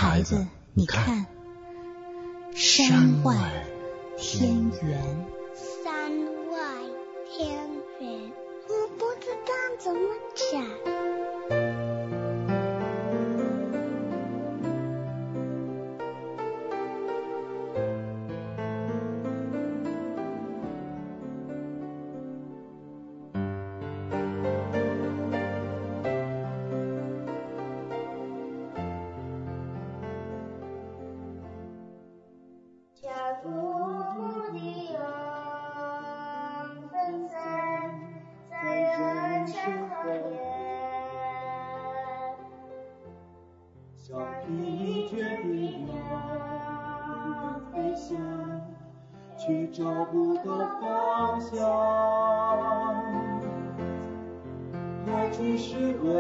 孩子，你看，山外天远。 山外天远，我不知道怎么讲。 却找不到方向，海去时何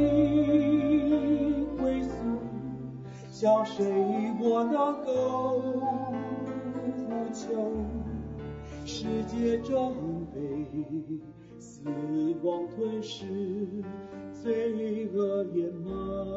心归宿，向谁我能够呼求？世界正被死亡吞噬，罪恶掩埋。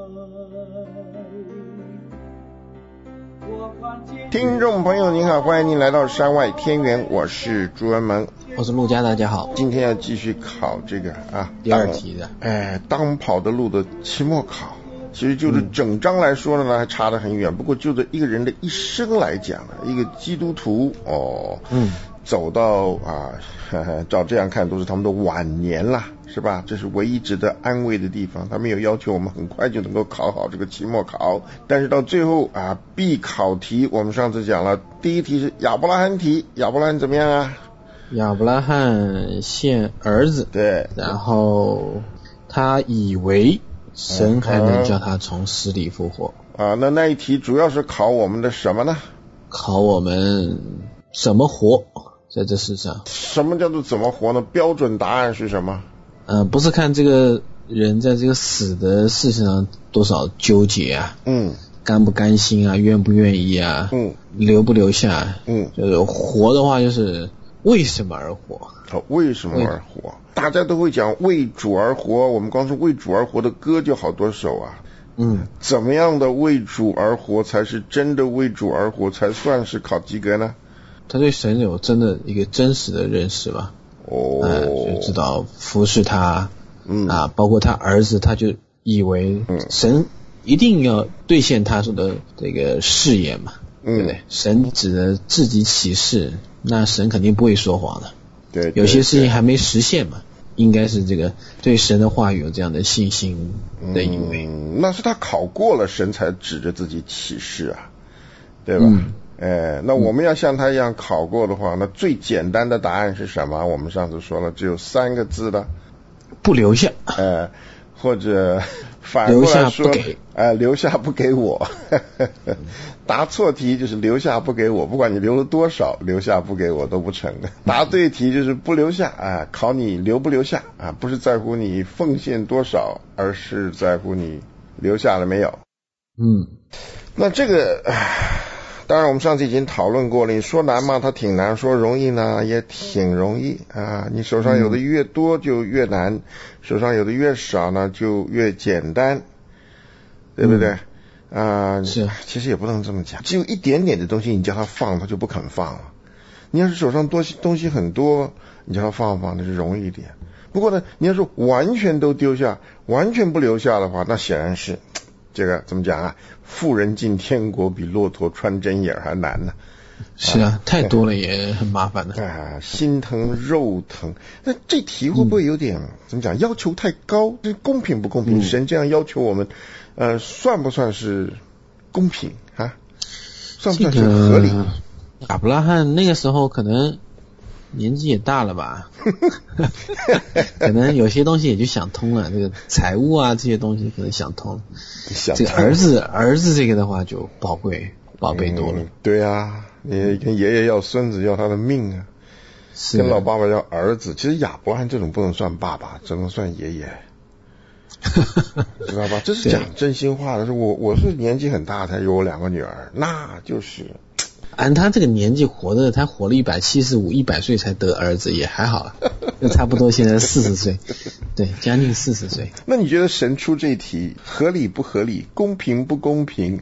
听众朋友您好，欢迎您来到山外天元，我是朱文萌， 我是陆家，大家好。 今天要继续考这个第二题的当跑的路的期末考。其实就是整章来说呢还差得很远，不过就着一个人的一生来讲呢，一个基督徒走到照这样看都是他们的晚年啦，是吧？这是唯一值得安慰的地方。他没有要求我们很快就能够考好这个期末考，但是到最后必考题我们上次讲了，第一题是亚伯拉罕题。亚伯拉罕怎么样啊？ 亚伯拉罕献儿子， 对， 然后他以为神还能叫他从死里复活那一题主要是考我们的什么呢？ 考我们怎么活在这世上。 什么叫做怎么活呢？标准答案是什么？ 不是看这个人在这个死的事情上多少纠结啊，甘不甘心啊，愿不愿意啊，留不留下，就是活的话就是为什么而活？ 为什么而活？大家都会讲为主而活，我们光是为主而活的歌就好多首啊。怎么样的为主而活才是真的为主而活，才算是考及格呢？ 他对神有真的一个真实的认识吧？就知道服侍他，包括他儿子，他就以为神一定要兑现他说的这个誓言嘛，对不对？神指着自己起誓，那神肯定不会说谎的。 对， 有些事情还没实现嘛，应该是这个对神的话语有这样的信心的以为。 那是他考过了，神才指着自己起誓啊，对吧？那我们要像他一样考过的话，那最简单的答案是什么？我们上次说了，只有3个字的， 不留下。 或者反过来说， 留下不给， 留下不给我。答错题就是留下不给我，不管你留了多少，留下不给我都不成。答对题就是不留下考你留不留下不是在乎你奉献多少，而是在乎你留下了没有。那这个当然我们上次已经讨论过了，你说难嘛，它挺难；说容易呢，也挺容易你手上有的越多就越难，手上有的越少呢就越简单，对不对？ 是， 其实也不能这么讲，只有一点点的东西你叫他放，他就不肯放了。你要是手上东西很多，你叫他放那是容易一点。不过呢，你要是完全都丢下，完全不留下的话，那显然是这个怎么讲富人进天国比骆驼穿针眼还难呢。 是太多了也很麻烦的心疼肉疼。那这题会不会有点怎么讲，要求太高？这公平不公平？神这样要求我们算不算是公平算不算是合理？ 亚伯拉罕那个时候可能年纪也大了吧可能有些东西也就想通了，这个财务这些东西可能想通了。这个儿子这个的话就宝贝多了。 对你跟爷爷要孙子要他的命跟老爸爸要儿子。其实亚伯拉罕这种不能算爸爸，只能算爷爷知道吧？这是讲真心话的。我是年纪很大才有我2个女儿，那就是按他这个年纪他活了175、100岁才得儿子，也还好就差不多现在40岁，对，将近40岁。 那你觉得神出这题合理不合理，公平不公平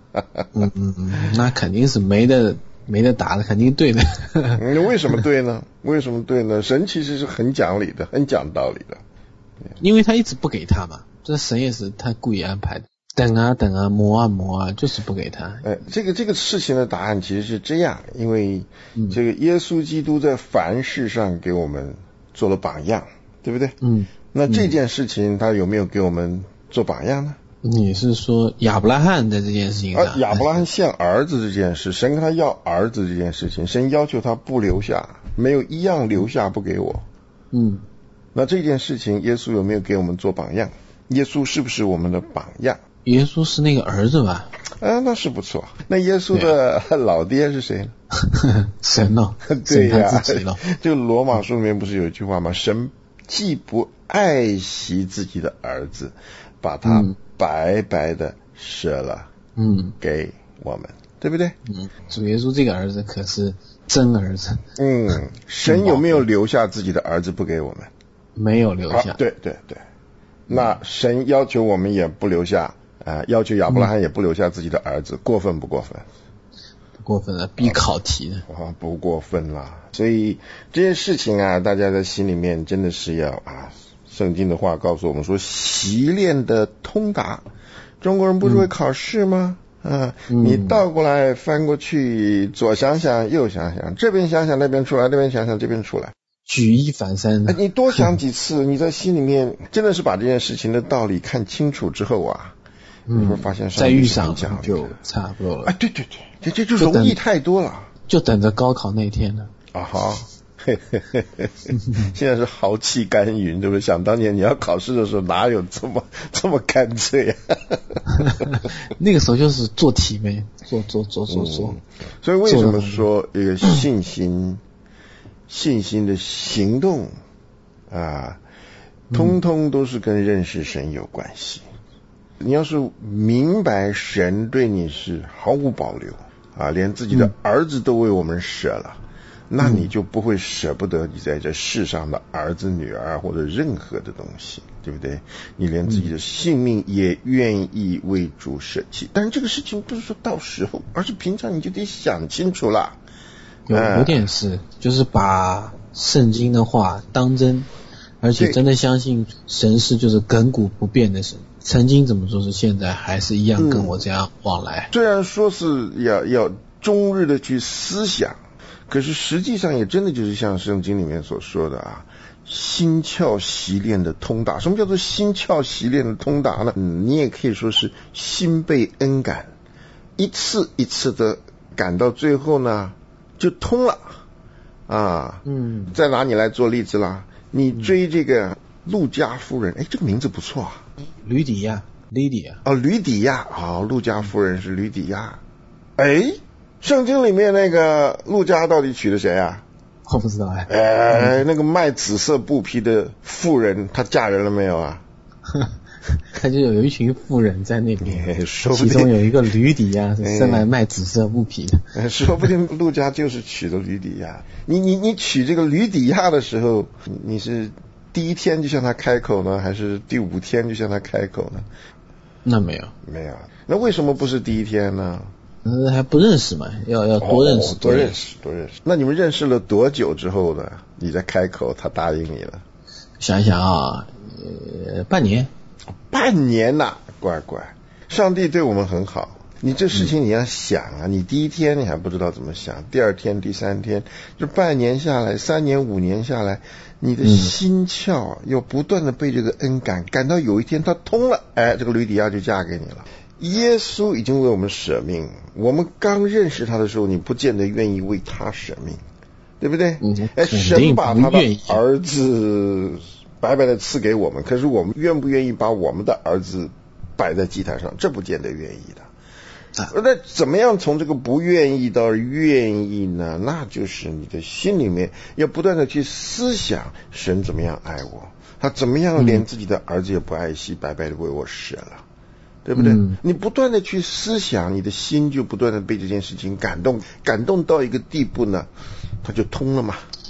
那肯定是没得打的，肯定对的。 为什么对呢？为什么对呢？神其实是很讲理的，很讲道理的。 因为他一直不给他嘛，这神也是他故意安排的，等啊磨啊，就是不给他。 这个事情的答案其实是这样，因为这个耶稣基督在凡事上给我们做了榜样，对不对？那这件事情他有没有给我们做榜样呢？ 你是说亚伯拉罕在这件事情上？ 亚伯拉罕献儿子这件事，神跟他要儿子这件事情，神要求他不留下，没有一样留下不给我。那这件事情耶稣有没有给我们做榜样？耶稣是不是我们的榜样？ 耶稣是那个儿子吧？ 那是不错。那耶稣的老爹是谁呢？ 神哦， 对呀， 神他自己咯。 这个罗马书里面不是有一句话吗？神既不爱惜自己的儿子，把他白白的舍了，给我们，对不对？ 主耶稣这个儿子可是真儿子。 神有没有留下自己的儿子不给我们？ 没有留下。 对。那神要求我们也不留下，要求亚伯拉罕也不留下自己的儿子，过分不过分？ 不过分了，必考题的。 不过分了。所以这件事情啊，大家在心里面真的是要圣经的话告诉我们说，习练的通达。中国人不是会考试吗？你倒过来翻过去，左想想右想想，这边想想那边出来，那边想想这边出来， 举一反三。 你多想几次，你在心里面真的是把这件事情的道理看清楚之后啊，你会发现再遇上就差不多了。 对，这就容易太多了， 就等着高考那天了。 现在是豪气干云，对不对？想当年你要考试的时候，哪有这么干脆那个时候就是做题呗，做。 所以为什么说一个信心的行动通通都是跟认识神有关系。你要是明白神对你是毫无保留连自己的儿子都为我们舍了，那你就不会舍不得你在这世上的儿子女儿或者任何的东西，对不对？你连自己的性命也愿意为主舍弃。但是这个事情不是说到时候，而是平常你就得想清楚了。 有点是，就是把圣经的话当真，而且真的相信神是就是亘古不变的神，曾经怎么做是现在还是一样跟我这样往来。 虽然说是要终日的去思想，可是实际上也真的就是像圣经里面所说的心窍习练的通达。什么叫做心窍习练的通达呢？你也可以说是心被恩感，一次一次的感到最后呢就通了再拿你来做例子啦，你追这个路加夫人，这个名字不错吕底亚吕底亚路加夫人是吕底亚。圣经里面那个路加到底娶的谁啊？ 我不知道那个卖紫色布匹的妇人，她嫁人了没有啊？ 他就有一群妇人在那边，其中有一个吕底亚是生来卖紫色布匹的， 说不定路加就是娶的吕底亚。你娶这个吕底亚的时候，你是第一天就向他开口呢，还是第5天就向他开口呢？ 那没有， 那为什么不是第一天呢？ 还不认识嘛，要多认识， 多认识。那你们认识了多久之后呢？你再开口，他答应你了？ 想想半年呐，乖，上帝对我们很好。你这事情你要想你第一天你还不知道怎么想，第2天、第3天，就半年下来，3年、5年下来，你的心窍又不断的被这个恩感到有一天它通了，这个吕底亚就嫁给你了。耶稣已经为我们舍命，我们刚认识他的时候，你不见得愿意为他舍命，对不对？神把他的儿子白白的赐给我们，可是我们愿不愿意把我们的儿子摆在祭坛上？这不见得愿意的。那怎么样从这个不愿意到愿意呢？那就是你的心里面要不断的去思想神怎么样爱我，他怎么样连自己的儿子也不爱惜，白白的为我舍了，对不对？你不断的去思想，你的心就不断的被这件事情感动到一个地步呢，它就通了嘛。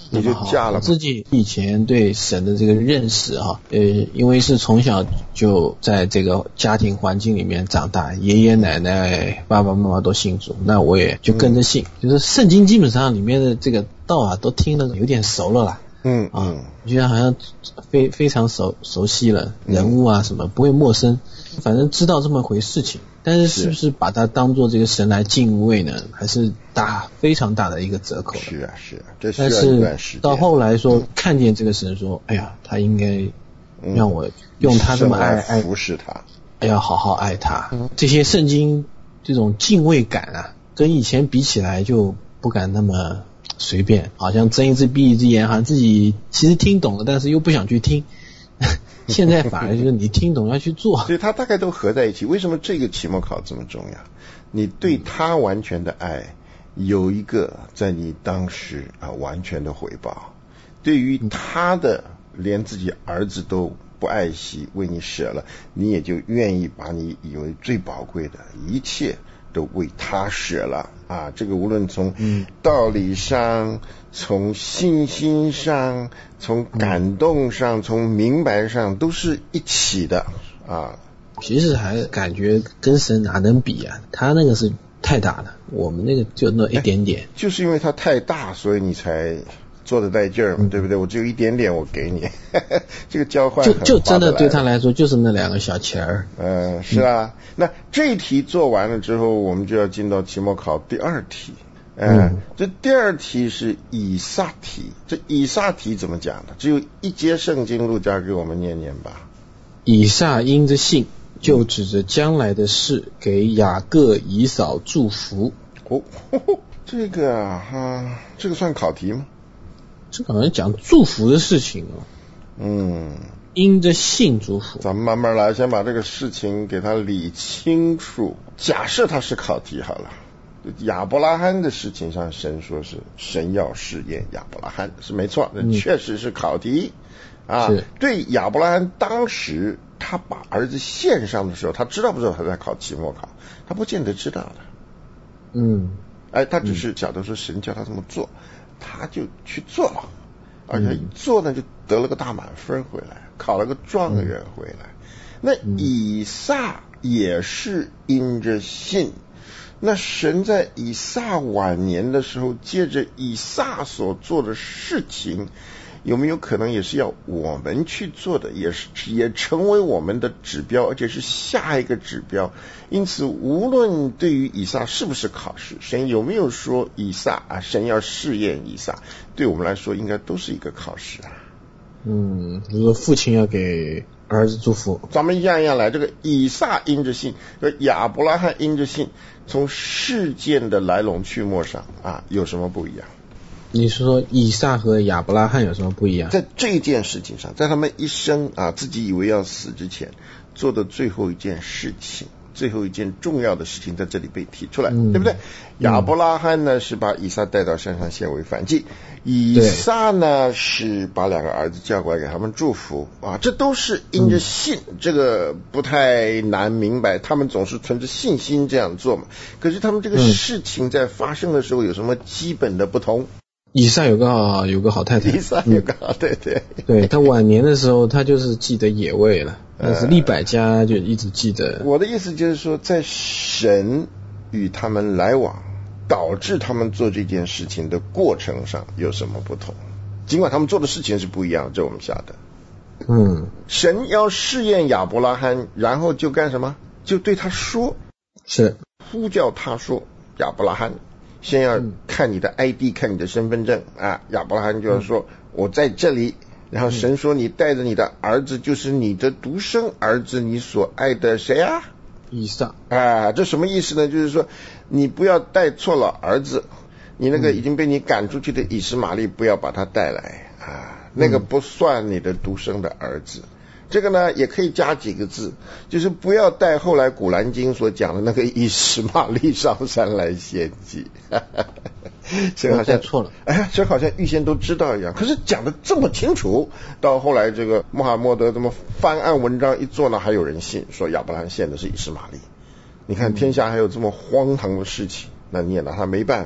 你就嫁了。 我自己以前对神的这个认识哈，因为是从小就在这个家庭环境里面长大，爷爷奶奶爸爸妈妈都信主，那我也就跟着信，就是圣经基本上里面的这个道啊都听得有点熟了啦。我觉得好像非常熟悉了，人物啊什么不会陌生，反正知道这么回事情。但是是不是把它当做这个神来敬畏呢？还是非常大的一个折扣。 是啊，这需要一段时间。 但是到后来说，看见这个神说，哎呀，他应该让我用他这么爱服侍他， 要好好爱他。这些圣经这种敬畏感啊，跟以前比起来就不敢那么随便，好像睁一只闭一只眼，好像自己其实听懂了，但是又不想去听。现在反而就是你听懂要去做， 所以它大概都合在一起。为什么这个期末考这么重要？你对他完全的爱有一个在你当时完全的回报，对于他的连自己儿子都不爱惜，为你舍了，你也就愿意把你以为最宝贵的一切都为他舍了啊！这个无论从道理上，从信心上，从感动上，从明白上，都是一起的啊。 其实还感觉跟神哪能比啊？他那个是太大了，我们那个就那一点点。 就是因为他太大，所以你才做得带劲儿嘛，对不对？我只有一点点，我给你，这个交换就真的对他来说就是那2个小钱儿。 是啊。那这一题做完了之后，我们就要进到期末考第2题。这第2题是以撒题。这以撒题怎么讲的？只有一节圣经，陆家给我们念念吧。 以撒因着信，就指着将来的事给雅各以扫祝福。 这个这个算考题吗？ 这个好像讲祝福的事情哦。因着信祝福。 咱们慢慢来，先把这个事情给它理清楚。假设它是考题好了，亚伯拉罕的事情上，神说是神要试验亚伯拉罕，是没错，那确实是考题啊。对亚伯拉罕当时他把儿子献上的时候，他知道不知道他在考期末考？他不见得知道的。他只是晓得说神叫他这么做，他就去做了，而且一做呢就得了个大满分回来，考了个状元回来。那以撒也是因着信，那神在以撒晚年的时候，借着以撒所做的事情，有没有可能也是要我们去做的，也成为我们的指标，而且是下一个指标。因此无论对于以撒是不是考试，神有没有说以撒神要试验以撒，对我们来说应该都是一个考试啊。 就是说父亲要给儿子祝福。 咱们一样一样来，这个以撒因着信，亚伯拉罕因着信，从事件的来龙去脉上有什么不一样？ 你是说以撒和亚伯拉罕有什么不一样？ 在这件事情上，在他们一生自己以为要死之前做的最后一件事情，最后一件重要的事情在这里被提出来，对不对？亚伯拉罕呢是把以撒带到山上献为燔祭，以撒呢是把2个儿子叫过来给他们祝福这都是因着信。这个不太难明白，他们总是存着信心这样做嘛。可是他们这个事情在发生的时候有什么基本的不同？ 以撒有个好太太， 以撒有个好太太， 对，他晚年的时候他就是记得野味了，但是利百加就一直记得。 我的意思就是说，在神与他们来往导致他们做这件事情的过程上有什么不同？尽管他们做的事情是不一样，这我们晓得。神要试验亚伯拉罕，然后就干什么？就对他说， 是呼叫他说，亚伯拉罕，先要看你的 ID， 看你的身份证亚伯拉罕就要说我在这里。然后神说你带着你的儿子，就是你的独生儿子，你所爱的谁以撒这什么意思呢？就是说你不要带错了儿子，你那个已经被你赶出去的以实玛利不要把他带来那个不算你的独生的儿子。这个呢也可以加几个字，就是不要带后来古兰经所讲的那个以实玛利上山来献祭。这好像错了， 这好像预先都知道一样。可是讲的这么清楚，到后来这个穆罕默德这么翻案文章一做呢，还有人信，说亚伯拉罕献的是以实玛利。你看天下还有这么荒唐的事情，那你也拿他没办法。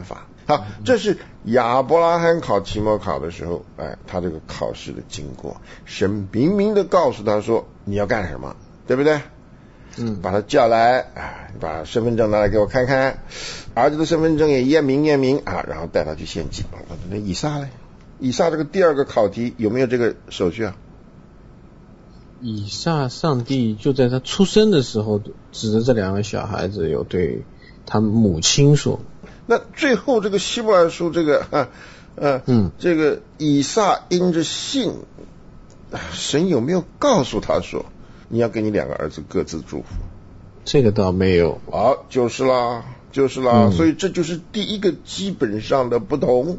好，这是亚伯拉罕考期末考的时候，他这个考试的经过，神明明的告诉他说你要干什么，对不对？把他叫来，把身份证拿来给我看看，儿子的身份证也验明然后带他去献祭。那以撒呢？以撒这个第二个考题有没有这个手续啊？ 以撒上帝就在他出生的时候指着这两个小孩子有对他母亲说。 那最后这个希伯来书这个这个以撒因着信，神有没有告诉他说你要给你两个儿子各自祝福？ 这个倒没有。 好，就是啦，所以这就是第一个基本上的不同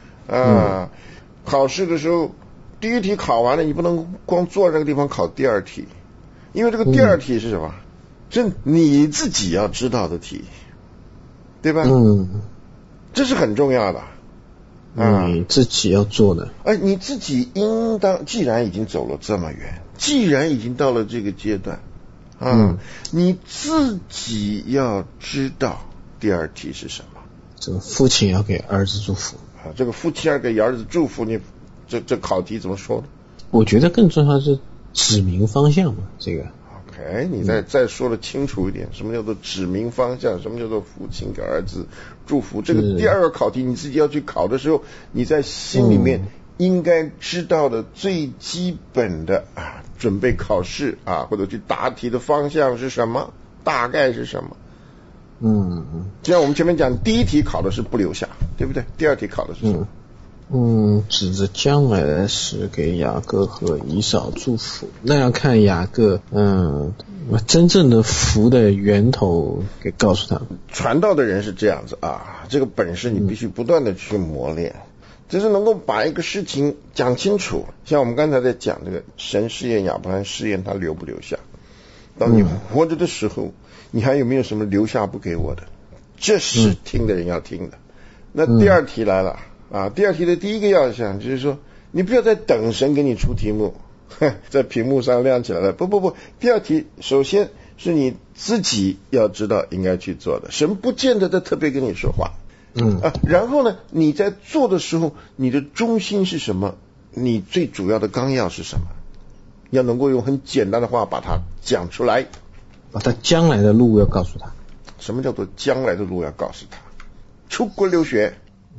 考试的时候第一题考完了，你不能光坐这个地方考第二题，因为这个第二题是什么？是你自己要知道的题，对吧？这是很重要的。 你自己要做的。 你自己应当，既然已经走了这么远，既然已经到了这个阶段，你自己要知道第二题是什么。 这个父亲要给儿子祝福。 这个父亲要给儿子祝福，你这考题怎么说呢？ 我觉得更重要的是指明方向嘛，这个。 OK， 你再说的清楚一点，什么叫做指明方向？什么叫做父亲给儿子祝福？这个第二个考题你自己要去考的时候，你在心里面应该知道的最基本的准备考试或者去答题的方向是什么？大概是什么？就像我们前面讲，第一题考的是不留下，对不对？第二题考的是什么？ 指着将来的事给雅各和以扫祝福。那要看雅各真正的福的源头给告诉他。 传道的人是这样子这个本事你必须不断的去磨练，就是能够把一个事情讲清楚。像我们刚才在讲这个神试验亚伯兰，试验他留不留下。当你活着的时候，你还有没有什么留下不给我的？这是听的人要听的。那第二题来了第二题的第一个要项就是说，你不要再等神给你出题目，在屏幕上亮起来了。不，第二题首先是你自己要知道应该去做的，神不见得在特别跟你说话。然后呢，你在做的时候，你的中心是什么？你最主要的纲要是什么？要能够用很简单的话把它讲出来， 把他将来的路要告诉他。 什么叫做将来的路要告诉他？出国留学。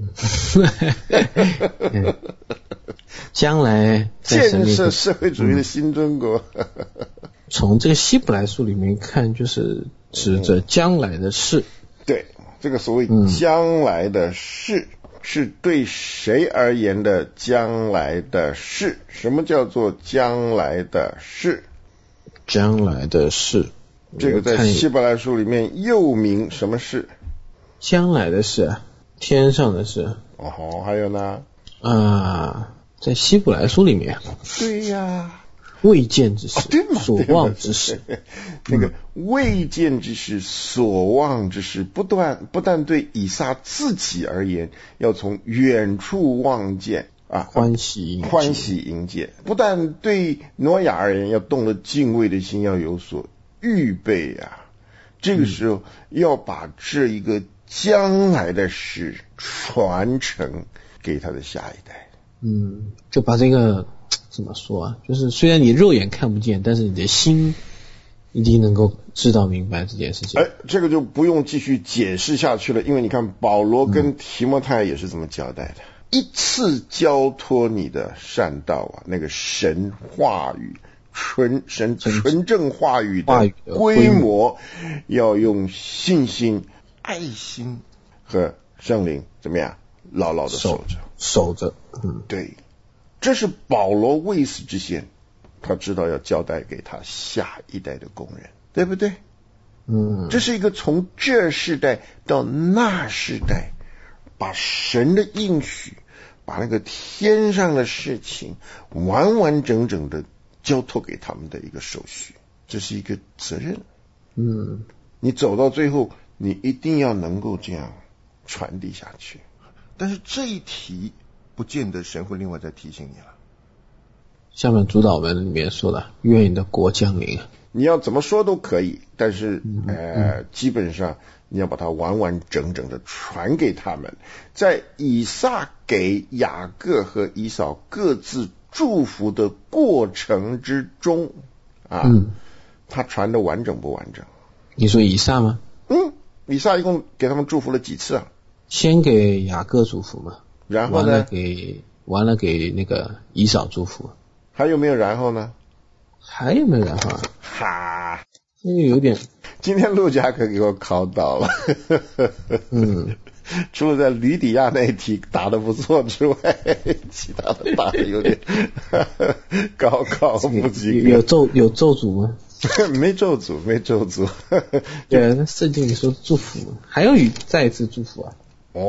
将来建设社会主义的新中国。 从这个希伯来书里面看，就是指着将来的事。 对，这个所谓将来的事，是对谁而言的将来的事？什么叫做将来的事？ 将来的事， 这个在希伯来书里面又名什么事？ 将来的事，天上的事。 还有呢？ 在希伯来书里面。 对呀， 未见之事，所望之事。 那个未见之事，所望之事，不但对以撒自己而言，要从远处望见欢喜迎接；不但对挪亚而言，要动了敬畏的心，要有所预备这个时候要把这一个将来的事传承给他的下一代。 就把这个怎么说就是虽然你肉眼看不见，但是你的心一定能够知道明白这件事情。 这个就不用继续解释下去了，因为你看保罗跟提摩太也是这么交代的。一次交托你的善道那个神话语纯正话语的规模，要用信心、爱心和圣灵怎么样牢牢的守着。对，这是保罗未死之前他知道要交代给他下一代的工人，对不对？这是一个从这世代到那世代，把神的应许，把那个天上的事情完完整整的交托给他们的一个手续，这是一个责任。你走到最后，你一定要能够这样传递下去。但是这一题不见得神会另外再提醒你了。 下面主导文里面说的，愿你的国降临。 你要怎么说都可以，但是基本上你要把它完完整整的传给他们。在以撒给雅各和以扫各自祝福的过程之中他传的完整不完整？ 你说以撒吗？ 以撒一共给他们祝福了几次啊？ 先给雅各祝福嘛， 然后呢？ 完了给那个以扫祝福。 还有没有然后呢？ 还有没有然后啊？ 哈， 那个有点。 今天陆家可给我考倒了。除了在吕底亚那一题答得不错之外，其他的答得有点高考不及格。 有咒诅吗？ 没咒诅，没咒诅。 对，那圣经里说祝福，还要再一次祝福啊。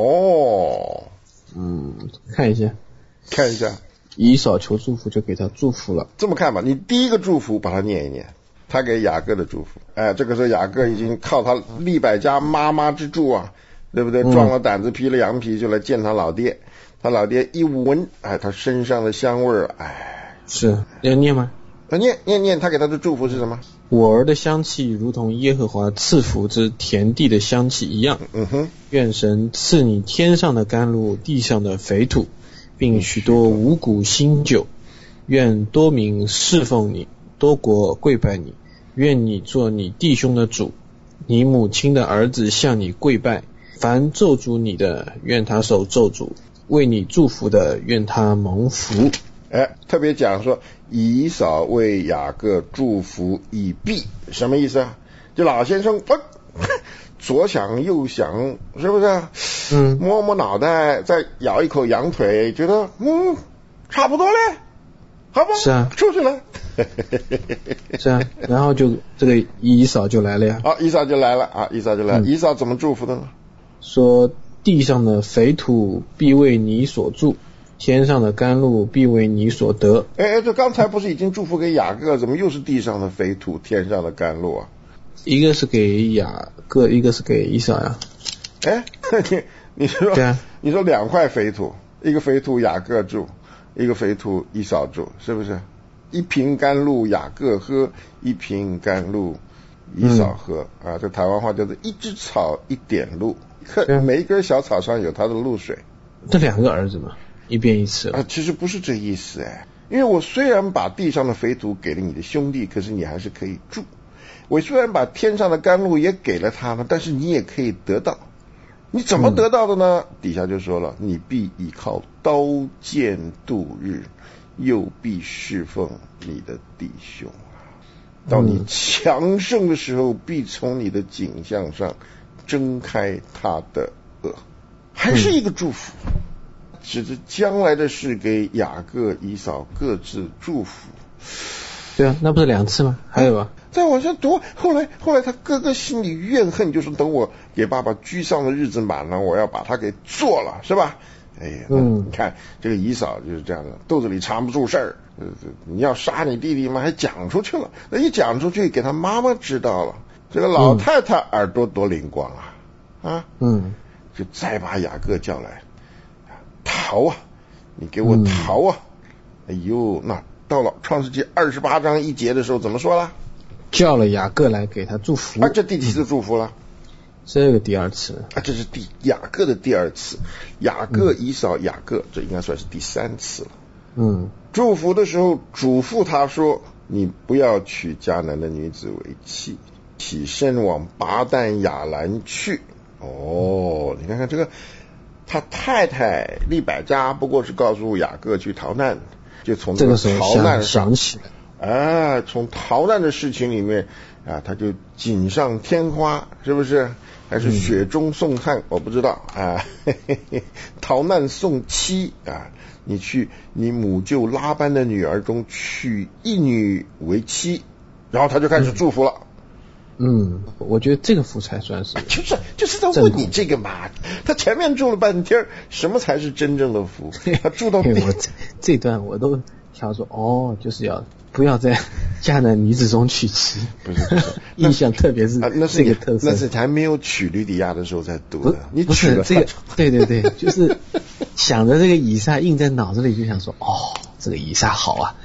看一下。以扫求祝福就给他祝福了。 这么看吧，你第一个祝福把它念一念，他给雅各的祝福。这个时候雅各已经靠他利百加妈妈之助啊，对不对？壮了胆子披了羊皮就来见他老爹。他老爹一闻，他身上的香味儿， 是要念吗？ 念，他给他的祝福是什么？ 我儿的香气如同耶和华赐福之田地的香气一样。愿神赐你天上的甘露，地上的肥土，并许多五谷新酒。愿多民侍奉你，多国跪拜你。愿你做你弟兄的主，你母亲的儿子向你跪拜。凡咒诅你的，愿他受咒诅；为你祝福的，愿他蒙福。 特别讲说以扫为雅各祝福以避，什么意思啊？就老先生左想右想，是不是？摸摸脑袋，再咬一口羊腿，觉得差不多嘞，好吧？ 是啊， 出去了。 是啊，然后就这个以扫就来了呀。 以扫就来了。以扫怎么祝福的呢？ 说地上的肥土必为你所住，天上的甘露必为你所得。 这刚才不是已经祝福给雅各，怎么又是地上的肥土，天上的甘露啊？ 一个是给雅各，一个是给以扫呀。 你说， 对啊， 你说2块肥土，一个肥土雅各住，一个肥土以扫住，是不是？一瓶甘露雅各喝，一瓶甘露以扫喝。这台湾话叫做一枝草一点露，每一根小草上有它的露水。 这2个儿子嘛，一边一次其实不是这意思因为我虽然把地上的肥土给了你的兄弟，可是你还是可以住。我虽然把天上的甘露也给了他们，但是你也可以得到。你怎么得到的呢？底下就说了，你必依靠刀剑度日，又必侍奉你的弟兄。到你强盛的时候，必从你的颈项上挣开他的恶。还是一个祝福，指着将来的事给雅各以扫各自祝福。 对啊，那不是2次吗？还有再往下读，后来他哥哥心里怨恨，就说等我给爸爸居上的日子满了，我要把他给做了，是吧？你看这个以扫就是这样的，肚子里藏不住事儿。你要杀你弟弟吗？还讲出去了。那一讲出去，给他妈妈知道了，这个老太太耳朵多灵光就再把雅各叫来，逃啊！你给我逃啊！那到了创世纪28章1节的时候怎么说了？ 叫了雅各来给他祝福。 这第几次祝福了？ 这个第2次。 这是雅各的第2次。雅各以扫雅各，这应该算是第3次了。祝福的时候嘱咐他说，你不要娶迦南的女子为妻，起身往拔旦亚兰去。你看看这个，他太太利百加不过是告诉雅各去逃难，就从这个逃难想起来，从逃难的事情里面他就锦上添花，是不是？还是雪中送炭，我不知道逃难送妻你去你母舅拉班的女儿中娶一女为妻，然后他就开始祝福了。 我觉得这个福才算是就是在问你这个嘛。他前面住了半天，什么才是真正的福？他住到这段我都挑说就是要不要在迦南女子中娶妻， 不是印象特别是这个特色。 那是还没有娶吕底亚的时候才读的。你不是这个，对，就是想着这个以撒印在脑子里，就想说这个以撒好啊。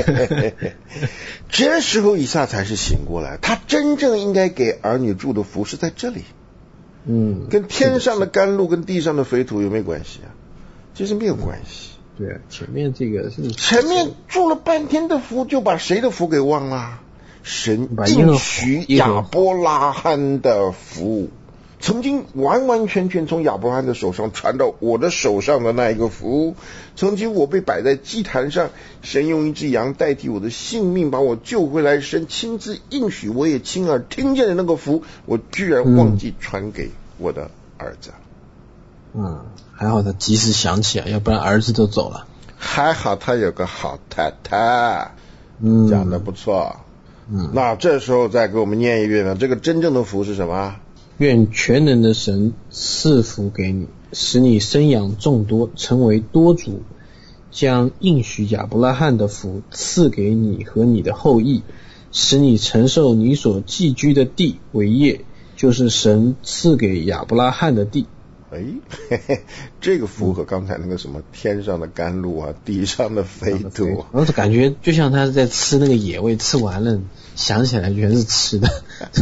这时候以撒才是醒过来，他真正应该给儿女住的福是在这里。 跟天上的甘露跟地上的肥土有没有关系啊？其实没有关系。 对，前面这个是前面住了半天的福，就把谁的福给忘了？神应许亚伯拉罕的福，曾经完完全全从亚伯拉罕的手上传到我的手上的那一个福，曾经我被摆在祭坛上，神用一只羊代替我的性命把我救回来，神亲自应许，我也亲耳听见的那个福，我居然忘记传给我的儿子。 还好他及时想起来，要不然儿子都走了。 还好他有个好太太，讲得不错。那这时候再给我们念一遍呢，这个真正的福是什么？ 愿全能的神赐福给你，使你生养众多，成为多族，将应许亚伯拉罕的福赐给你和你的后裔，使你承受你所寄居的地为业，就是神赐给亚伯拉罕的地。 这个福和刚才那个什么天上的甘露啊，地上的肥土， 我感觉就像他在吃那个野味，吃完了想起来全是吃的。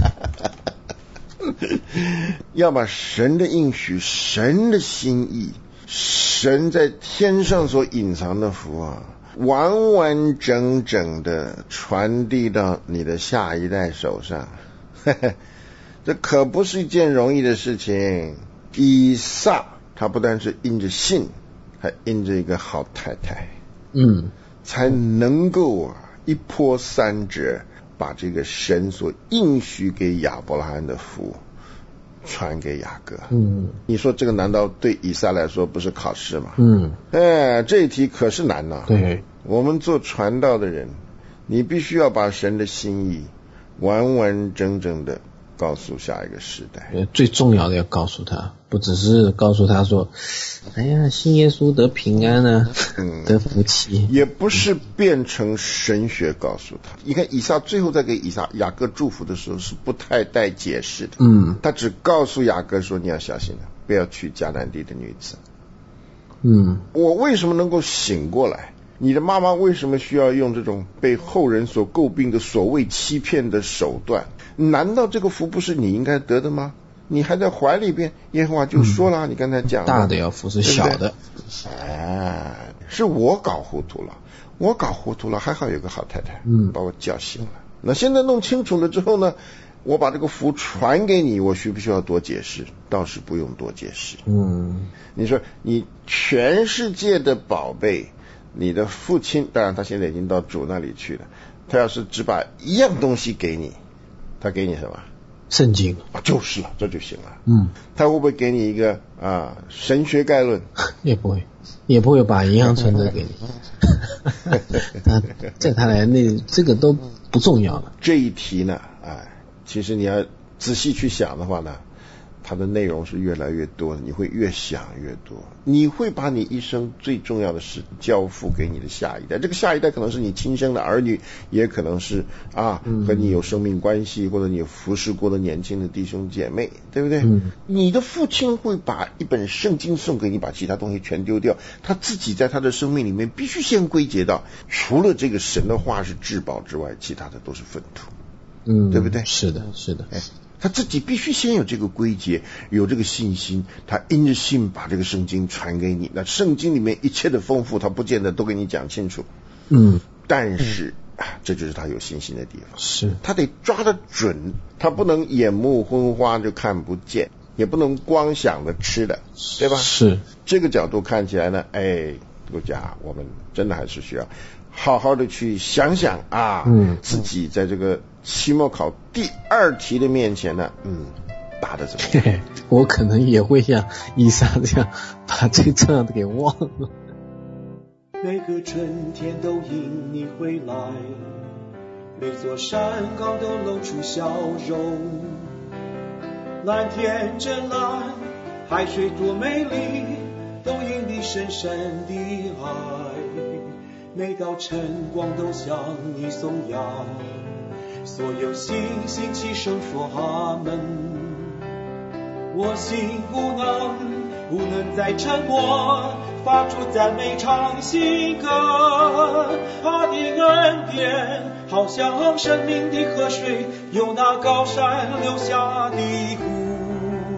要把神的应许、神的心意、神在天上所隐藏的福啊，完完整整的传递到你的下一代手上。这可不是一件容易的事情。以撒他不但是因着信，还因着一个好太太，才能够一波三折把这个神所应许给亚伯拉罕的福传给雅各。你说这个难道对以撒来说不是考试吗？这一题可是难呐。 对， 我们做传道的人，你必须要把神的心意完完整整的告诉下一个时代。 最重要的要告诉他，不只是告诉他说哎呀信耶稣得平安啊，得福气， 也不是变成神学告诉他。你看以撒最后在给雅各祝福的时候是不太带解释的，他只告诉雅各说你要小心了，不要娶迦南地的女子。我为什么能够醒过来？你的妈妈为什么需要用这种被后人所诟病的所谓欺骗的手段？难道这个福不是你应该得的吗？你还在怀里边，耶和华就说了，你刚才讲大的要服侍小的， 是我搞糊涂了，还好有个好太太把我叫醒了。那现在弄清楚了之后呢，我把这个福传给你，我需不需要多解释？倒是不用多解释。你说你全世界的宝贝，你的父亲，当然他现在已经到主那里去了，他要是只把一样东西给你，他给你什么？ 圣经就是了，这就行了。他会不会给你一个神学概论？ 也不会把银行存折给你。他在他来那这个都不重要了。 这一题呢，其实你要仔细去想的话呢，它的内容是越来越多的，你会越想越多，你会把你一生最重要的事交付给你的下一代。这个下一代可能是你亲生的儿女，也可能是和你有生命关系或者你服侍过的年轻的弟兄姐妹，对不对？你的父亲会把一本圣经送给你，把其他东西全丢掉，他自己在他的生命里面必须先归结到除了这个神的话是至宝之外，其他的都是粪土。对不对？ 是的。 他自己必须先有这个归结，有这个信心，他因着信把这个圣经传给你。那圣经里面一切的丰富，他不见得都给你讲清楚。但是这就是他有信心的地方。 是， 他得抓得准，他不能眼目昏花就看不见，也不能光想着吃的，对吧？ 是， 这个角度看起来呢，陆家我们真的还是需要好好的去想想自己在这个期末考第2题的面前呢，答得怎么样？ 我可能也会像以撒这样把最重要的给忘了。 每个春天都因你回来，每座山岗都露出笑容，蓝天真蓝，海水多美丽，都因你深深的爱。每道晨光都向你颂扬，所有星星齐声说阿门。我心无能再沉默，发出赞美唱新歌。他的恩典好像生命的河水，由那高山流下的湖，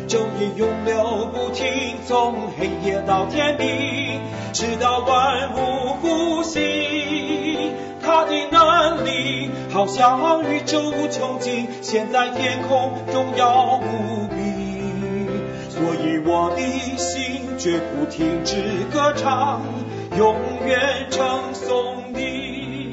昼夜永流不停，从黑夜到天明，直到万物复兴。他的能力好像宇宙无穷尽，现在天空荣耀无比。所以我的心绝不停止歌唱，永远称颂你。